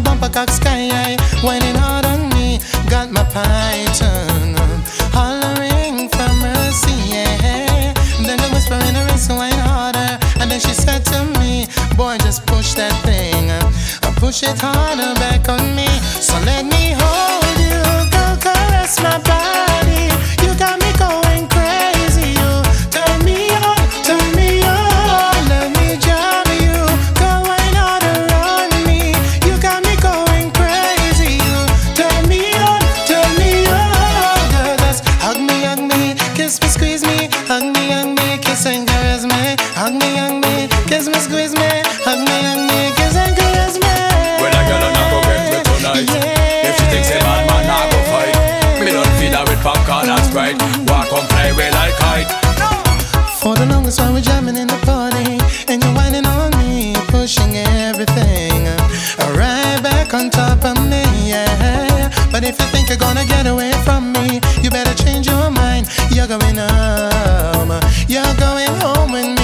bumper cock sky high, whining hard on me. Got my python hollering for mercy, yeah. Then the whisper in her ear, so wine harder. And then she said to me, boy, just push that thing, push it harder back on me. So let me hold you, go caress my body. You got me going crazy. You turn me on, turn me on. Let me jam you, go wine harder on me. You got me going crazy. You turn me on, turn me on. Girl, just hug me, kiss me, squeeze me. Hug me, kiss and caress me. Hug me, kiss me, squeeze me. Hug me, kiss and caress me. When a girl and I go get me tonight, if she thinks a bad man, I go fight. Me don't feed her with popcorn and Sprite. Walk on fly away like kite. For the longest while we're jamming in the party, and you're whining on me, pushing everything right back on top of me, yeah. But if you think you're gonna get away from me, you better change your mind. You're going home with me.